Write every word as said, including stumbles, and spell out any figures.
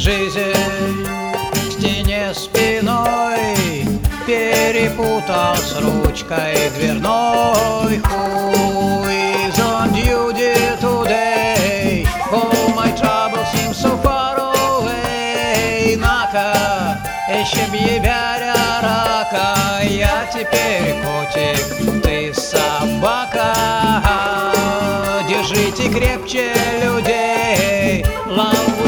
Жизнь к стене спиной перепутал с ручкой дверной. Who is on duty today? Oh, my trouble seems so far away. На-ка, ищи веря рака. Я теперь котик, ты собака. Держите крепче людей. Love